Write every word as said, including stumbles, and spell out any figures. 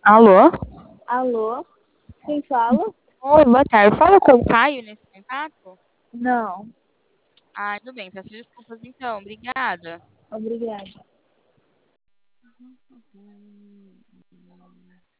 Alô? Alô? Quem fala? Oi, boa tarde. Fala com o Caio nesse contato? Não, Ah, tudo bem. Peço desculpas então. Obrigada. obrigada.